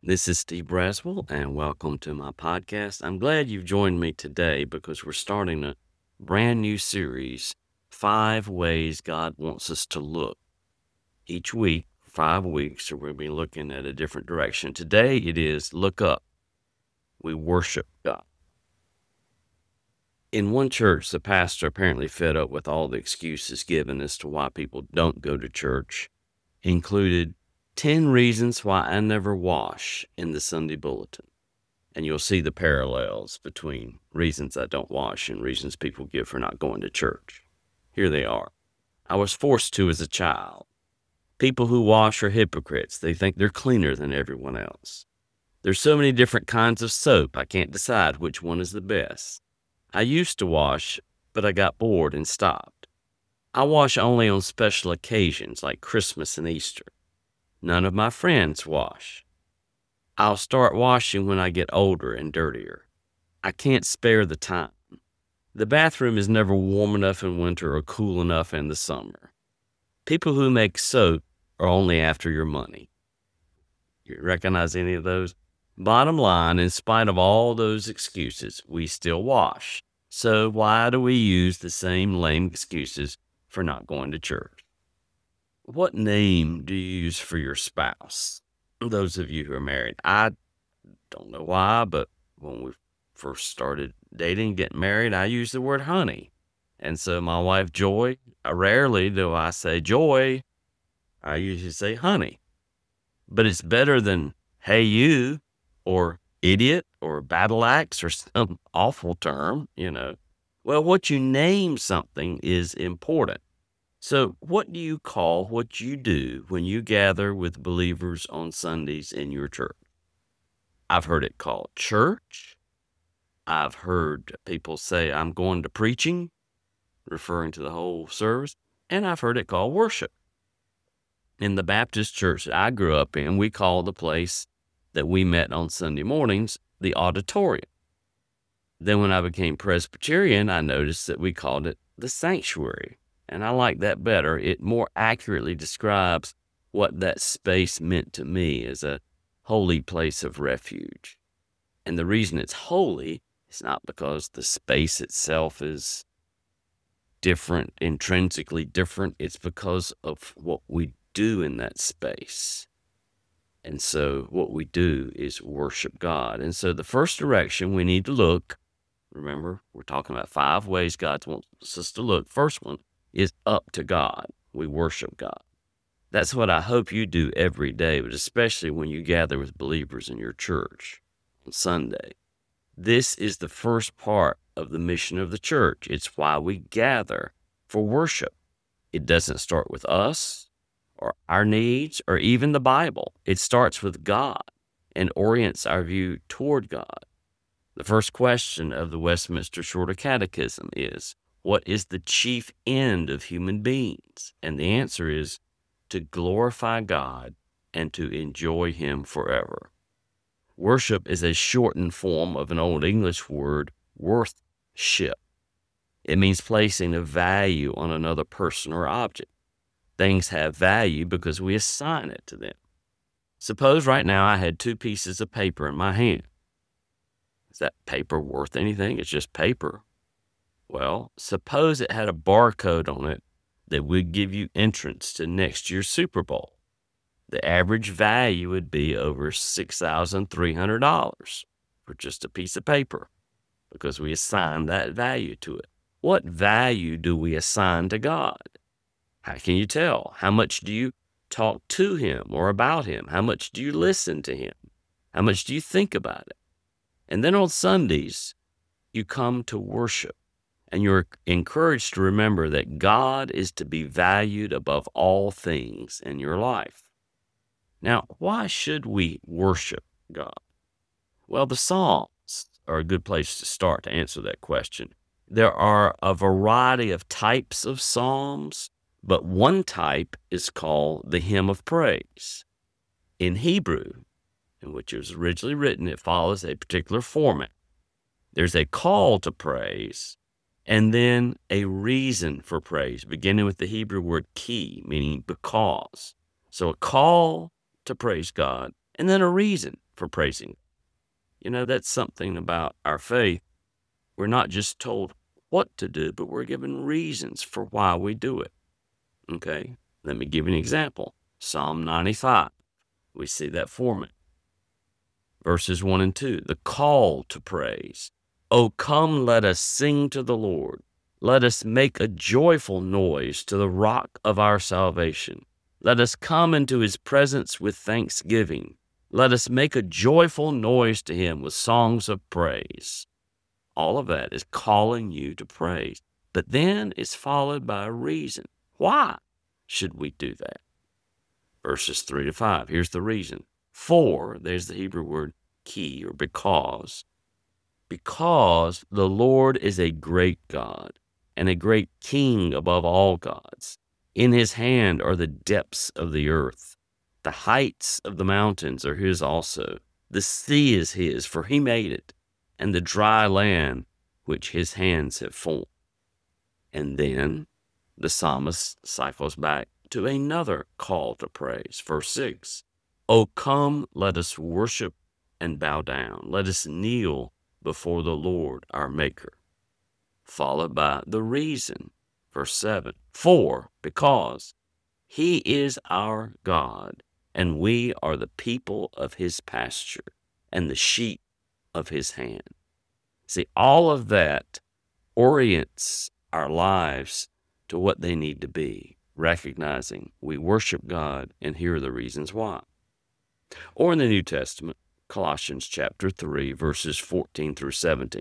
This is Steve Braswell, and welcome to my podcast. I'm glad you've joined me today because we're starting a brand new series, 5 Ways God Wants Us to Look. Each week, 5 weeks, so we'll be looking at a different direction. Today it is Look Up. We worship God. In one church, the pastor, apparently fed up with all the excuses given as to why people don't go to church, included 10 reasons why I never wash in the Sunday bulletin. And you'll see the parallels between reasons I don't wash and reasons people give for not going to church. Here they are. I was forced to as a child. People who wash are hypocrites. They think they're cleaner than everyone else. There's so many different kinds of soap, I can't decide which one is the best. I used to wash, but I got bored and stopped. I wash only on special occasions like Christmas and Easter. None of my friends wash. I'll start washing when I get older and dirtier. I can't spare the time. The bathroom is never warm enough in winter or cool enough in the summer. People who make soap are only after your money. You recognize any of those? Bottom line, in spite of all those excuses, we still wash. So why do we use the same lame excuses for not going to church? What name do you use for your spouse? Those of you who are married, I don't know why, but when we first started dating, getting married, I used the word honey. And so my wife, Joy, rarely do I say Joy. I usually say honey. But it's better than hey you or idiot or battle axe or some awful term, Well, what you name something is important. So what do you call what you do when you gather with believers on Sundays in your church? I've heard it called church. I've heard people say, I'm going to preaching, referring to the whole service. And I've heard it called worship. In the Baptist church that I grew up in, we called the place that we met on Sunday mornings the auditorium. Then when I became Presbyterian, I noticed that we called it the sanctuary. And I like that better. It more accurately describes what that space meant to me as a holy place of refuge. And the reason it's holy is not because the space itself is different, intrinsically different. It's because of what we do in that space. And so what we do is worship God. And so the first direction we need to look, remember, we're talking about 5 ways God wants us to look. First one is up to God. We worship God. That's what I hope you do every day, but especially when you gather with believers in your church on Sunday. This is the first part of the mission of the church. It's why we gather for worship. It doesn't start with us or our needs or even the Bible. It starts with God and orients our view toward God. The first question of the Westminster Shorter Catechism is, what is the chief end of human beings? And the answer is to glorify God and to enjoy Him forever. Worship is a shortened form of an Old English word, worthship. It means placing a value on another person or object. Things have value because we assign it to them. Suppose right now I had 2 pieces of paper in my hand. Is that paper worth anything? It's just paper. Well, suppose it had a barcode on it that would give you entrance to next year's Super Bowl. The average value would be over $6,300 for just a piece of paper because we assign that value to it. What value do we assign to God? How can you tell? How much do you talk to Him or about Him? How much do you listen to Him? How much do you think about it? And then on Sundays, you come to worship. And you're encouraged to remember that God is to be valued above all things in your life. Now, why should we worship God? Well, the Psalms are a good place to start to answer that question. There are a variety of types of Psalms, but one type is called the Hymn of Praise. In Hebrew, in which it was originally written, it follows a particular format. There's a call to praise, and then a reason for praise, beginning with the Hebrew word ki, meaning because. So a call to praise God, and then a reason. for praising. That's something about our faith. We're not just told what to do, but we're given reasons for why we do it. Okay? Let me give you an example. Psalm 95. We see that for me. Verses 1 and 2, the call to praise. Oh, come, let us sing to the Lord. Let us make a joyful noise to the rock of our salvation. Let us come into his presence with thanksgiving. Let us make a joyful noise to him with songs of praise. All of that is calling you to praise. But then it's followed by a reason. Why should we do that? Verses 3 to 5. Here's the reason. For, there's the Hebrew word ki, or because. Because the Lord is a great God and a great King above all gods. In his hand are the depths of the earth. The heights of the mountains are his also. The sea is his, for he made it, and the dry land which his hands have formed. And then the psalmist cycles back to another call to praise. Verse 6, Oh, come, let us worship and bow down. Let us kneel before the Lord our Maker. Followed by the reason. Verse 7, because he is our God, and we are the people of his pasture and the sheep of his hand. See, all of that orients our lives to what they need to be, recognizing we worship God, and here are the reasons why. Or in the New Testament, Colossians chapter 3, verses 14 through 17.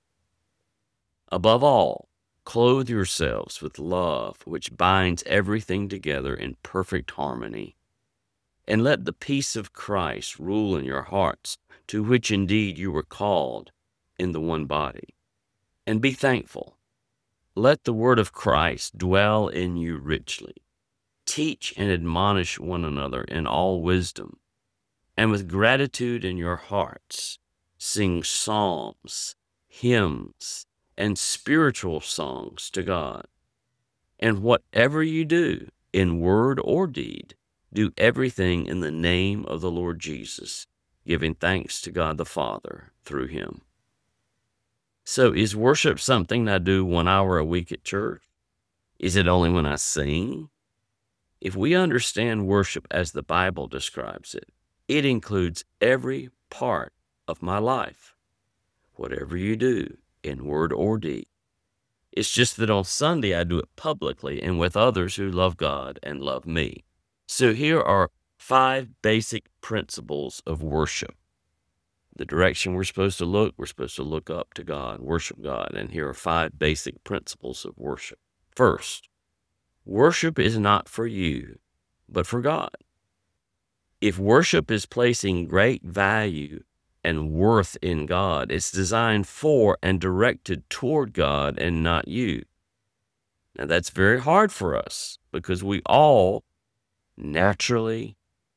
Above all, clothe yourselves with love, which binds everything together in perfect harmony. And let the peace of Christ rule in your hearts, to which indeed you were called in the one body. And be thankful. Let the word of Christ dwell in you richly. Teach and admonish one another in all wisdom. And with gratitude in your hearts, sing psalms, hymns, and spiritual songs to God. And whatever you do, in word or deed, do everything in the name of the Lord Jesus, giving thanks to God the Father through him. So is worship something I do 1 hour a week at church? Is it only when I sing? If we understand worship as the Bible describes it, it includes every part of my life. Whatever you do, in word or deed. It's just that on Sunday I do it publicly and with others who love God and love me. So here are 5 basic principles of worship. The direction we're supposed to look up to God, worship God, and here are 5 basic principles of worship. First, worship is not for you, but for God. If worship is placing great value and worth in God, it's designed for and directed toward God and not you. Now that's very hard for us because we all naturally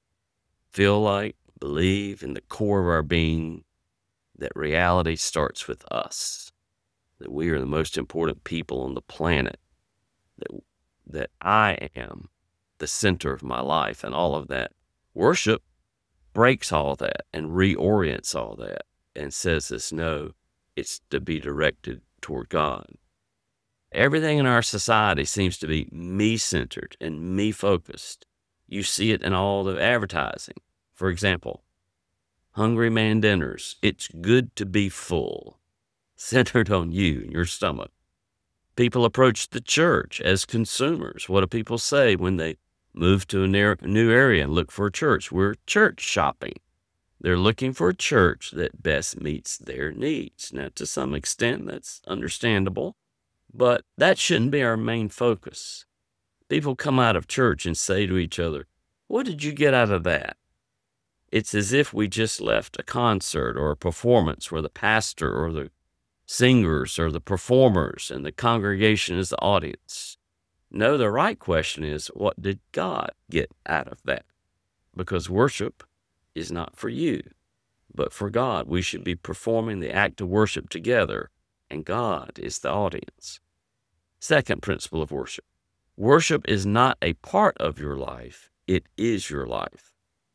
believe in the core of our being that reality starts with us, that we are the most important people on the planet, that I am the center of my life and all of that. Worship breaks all that and reorients all that and says this, no, it's to be directed toward God. Everything in our society seems to be me-centered and me-focused. You see it in all the advertising. For example, Hungry Man dinners, it's good to be full, centered on you and your stomach. People approach the church as consumers. What do people say when they move to a new area and look for a church? We're church shopping. They're looking for a church that best meets their needs. Now, to some extent, that's understandable, but that shouldn't be our main focus. People come out of church and say to each other, what did you get out of that? It's as if we just left a concert or a performance where the pastor or the singers or the performers and the congregation is the audience. No, the right question is, what did God get out of that? Because worship is not for you, but for God. We should be performing the act of worship together, and God is the audience. Second principle of worship. Worship is not a part of your life. It is your life.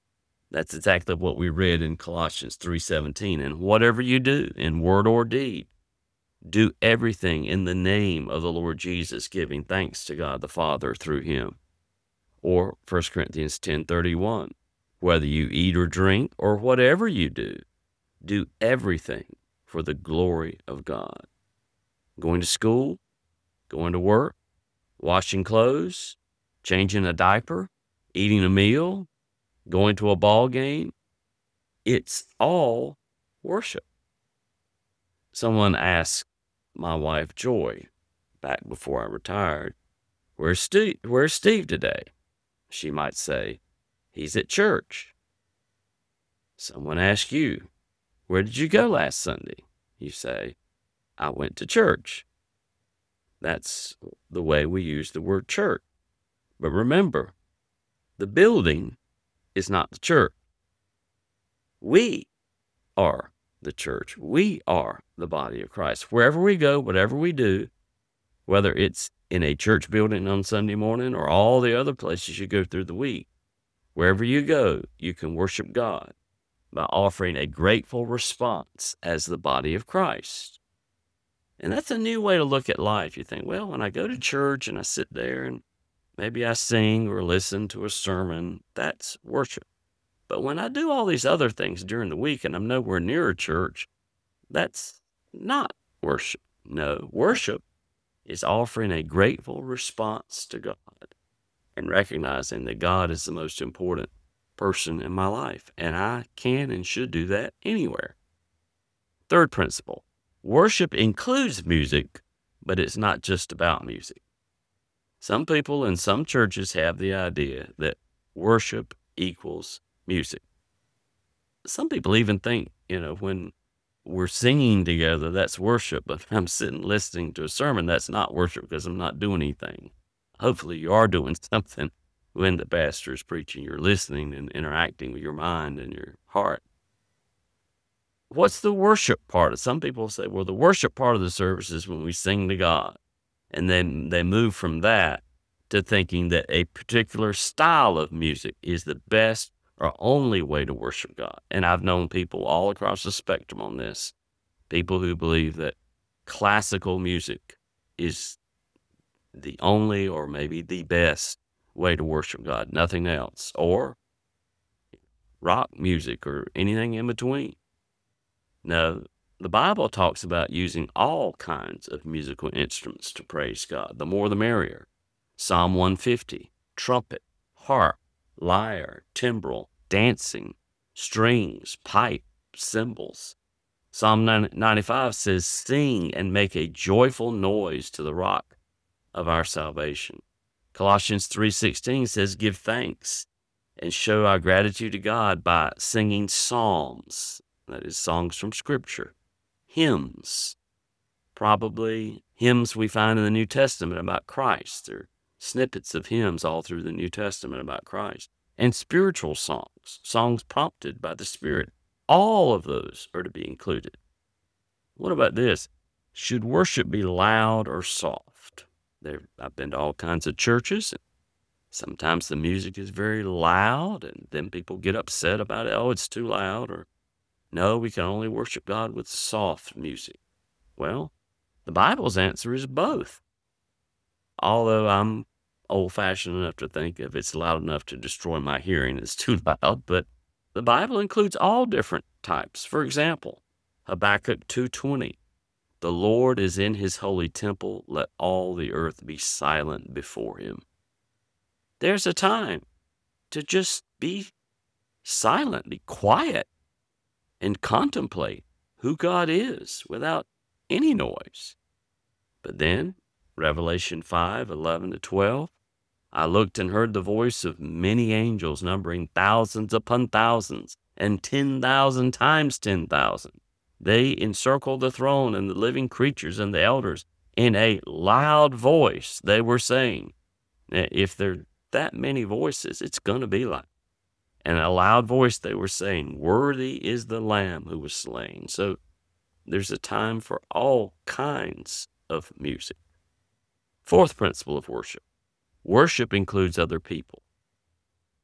That's exactly what we read in Colossians 3:17. And whatever you do in word or deed, do everything in the name of the Lord Jesus, giving thanks to God the Father through him. Or 1 Corinthians 10:31, whether you eat or drink or whatever you do everything for the glory of God. Going to school, going to work, washing clothes, changing a diaper, eating a meal, going to a ball game, it's all worship. Someone asked my wife, Joy, back before I retired, Where's Steve today? She might say, he's at church. Someone asks you, where did you go last Sunday? You say, I went to church. That's the way we use the word church. But remember, the building is not the church. We are the church. We are the body of Christ. Wherever we go, whatever we do, whether it's in a church building on Sunday morning or all the other places you go through the week, wherever you go, you can worship God by offering a grateful response as the body of Christ. And that's a new way to look at life. You think, well, when I go to church and I sit there and maybe I sing or listen to a sermon, that's worship. But when I do all these other things during the week and I'm nowhere near a church, that's not worship. No, worship is offering a grateful response to God and recognizing that God is the most important person in my life, and I can and should do that anywhere. Third principle, worship includes music, but it's not just about music. Some people in some churches have the idea that worship equals music. Some people even think, when we're singing together, that's worship. But if I'm sitting listening to a sermon, that's not worship because I'm not doing anything. Hopefully you are doing something when the pastor is preaching. You're listening and interacting with your mind and your heart. What's the worship part? Some people say, well, the worship part of the service is when we sing to God. And then they move from that to thinking that a particular style of music is the best or only way to worship God. And I've known people all across the spectrum on this, people who believe that classical music is the only or maybe the best way to worship God, nothing else, or rock music or anything in between. No, the Bible talks about using all kinds of musical instruments to praise God. The more the merrier. Psalm 150, trumpet, harp, lyre, timbrel, dancing, strings, pipe, cymbals. Psalm 95 says, sing and make a joyful noise to the rock of our salvation. Colossians 3:16 says, give thanks and show our gratitude to God by singing psalms, that is songs from Scripture, hymns, probably hymns we find in the New Testament about Christ. There are snippets of hymns all through the New Testament about Christ. And spiritual songs, songs prompted by the Spirit. All of those are to be included. What about this? Should worship be loud or soft? I've been to all kinds of churches, and sometimes the music is very loud, and then people get upset about it. Oh, it's too loud. Or, no, we can only worship God with soft music. Well, the Bible's answer is both. Although I'm old-fashioned enough to think if it's loud enough to destroy my hearing, it's too loud, but the Bible includes all different types. For example, Habakkuk 2:20, the Lord is in his holy temple, let all the earth be silent before him. There's a time to just be silent, be quiet, and contemplate who God is without any noise. But then, Revelation 5:11-12, I looked and heard the voice of many angels numbering thousands upon thousands and 10,000 times 10,000. They encircled the throne and the living creatures and the elders. In a loud voice, they were saying, if there are that many voices, it's going to be like. And in a loud voice, they were saying, worthy is the Lamb who was slain. So there's a time for all kinds of music. Fourth principle of worship. Worship includes other people.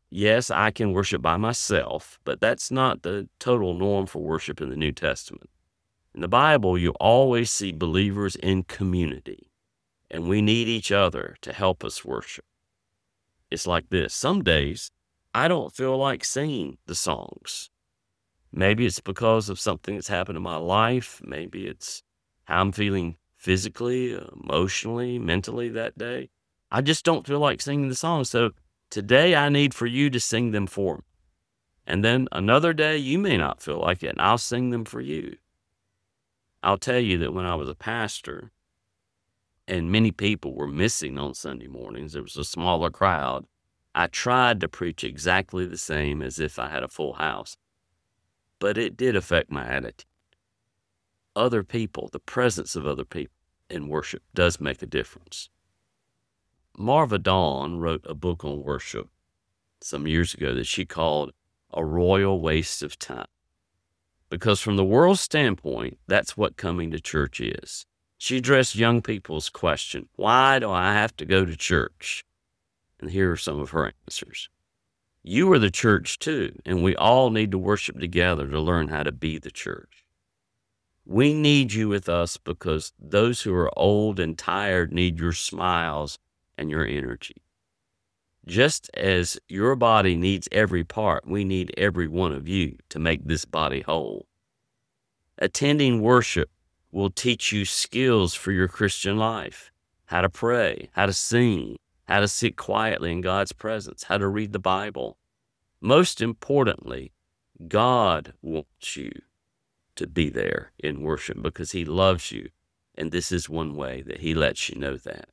Yes, I can worship by myself, but that's not the total norm for worship in the New Testament. In the Bible, you always see believers in community, and we need each other to help us worship. It's like this. Some days, I don't feel like singing the songs. Maybe it's because of something that's happened in my life. Maybe it's how I'm feeling physically, emotionally, mentally that day. I just don't feel like singing the songs. So today I need for you to sing them for me. And then another day you may not feel like it, and I'll sing them for you. I'll tell you that when I was a pastor and many people were missing on Sunday mornings, there was a smaller crowd. I tried to preach exactly the same as if I had a full house, but it did affect my attitude. Other people, the presence of other people in worship does make a difference. Marva Dawn wrote a book on worship some years ago that she called A Royal Waste of Time. Because from the world's standpoint, that's what coming to church is. She addressed young people's question, why do I have to go to church? And here are some of her answers. You are the church too, and we all need to worship together to learn how to be the church. We need you with us because those who are old and tired need your smiles and your energy. Just as your body needs every part, we need every one of you to make this body whole. Attending worship will teach you skills for your Christian life, how to pray, how to sing, how to sit quietly in God's presence, how to read the Bible. Most importantly, God wants you to be there in worship because he loves you, and this is one way that he lets you know that.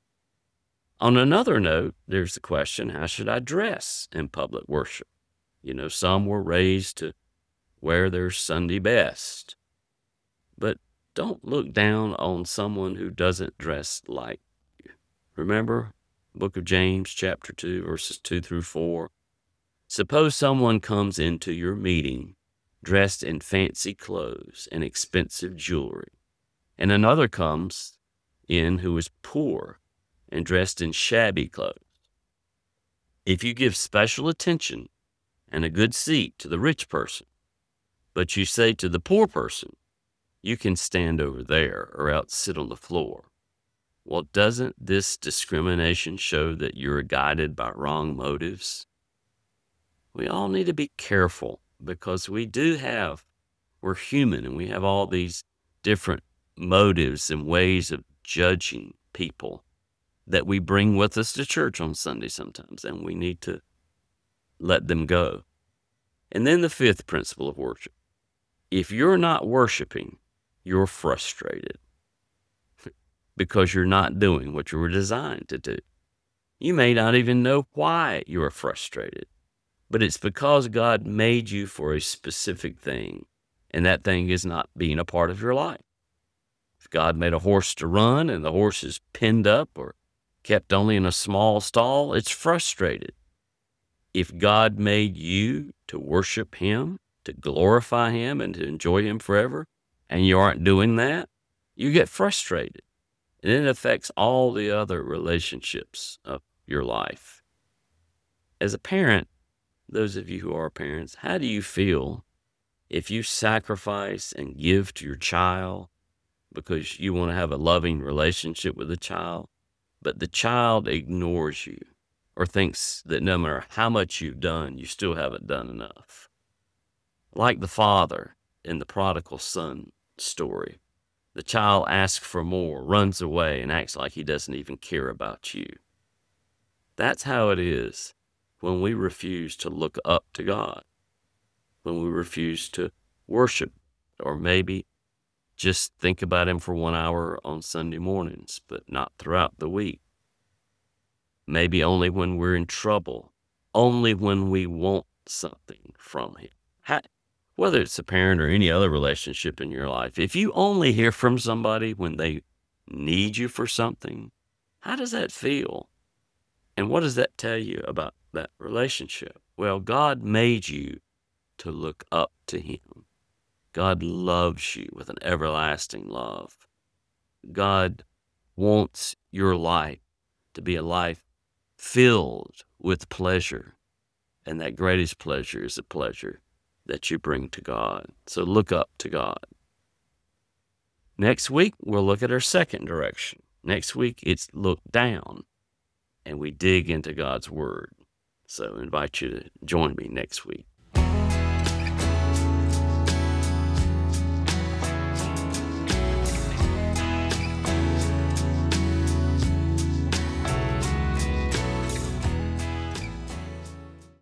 On another note, there's the question, how should I dress in public worship? Some were raised to wear their Sunday best. But don't look down on someone who doesn't dress like you. Remember, book of James, chapter 2, verses 2 through 4. Suppose someone comes into your meeting dressed in fancy clothes and expensive jewelry, and another comes in who is poor and dressed in shabby clothes. If you give special attention and a good seat to the rich person, but you say to the poor person, you can stand over there or else sit on the floor. Well, doesn't this discrimination show that you're guided by wrong motives? We all need to be careful because we're human and we have all these different motives and ways of judging people that we bring with us to church on Sunday sometimes, and we need to let them go. And then the fifth principle of worship. If you're not worshiping, you're frustrated because you're not doing what you were designed to do. You may not even know why you are frustrated, but it's because God made you for a specific thing, and that thing is not being a part of your life. If God made a horse to run and the horse is pinned up or kept only in a small stall, it's frustrated. If God made you to worship him, to glorify him, and to enjoy him forever, and you aren't doing that, you get frustrated. And it affects all the other relationships of your life. As a parent, those of you who are parents, how do you feel if you sacrifice and give to your child because you want to have a loving relationship with the child, but the child ignores you or thinks that no matter how much you've done, you still haven't done enough? Like the father in the prodigal son story, the child asks for more, runs away, and acts like he doesn't even care about you. That's how it is when we refuse to look up to God, when we refuse to worship, or maybe just think about him for 1 hour on Sunday mornings, but not throughout the week. Maybe only when we're in trouble, only when we want something from him. Whether it's a parent or any other relationship in your life, if you only hear from somebody when they need you for something, how does that feel? And what does that tell you about that relationship? Well, God made you to look up to him. God loves you with an everlasting love. God wants your life to be a life filled with pleasure And that greatest pleasure is a pleasure that you bring to God. So look up to God. Next week, we'll look at our second direction. Next week, it's look down, and we dig into God's Word. So I invite you to join me next week.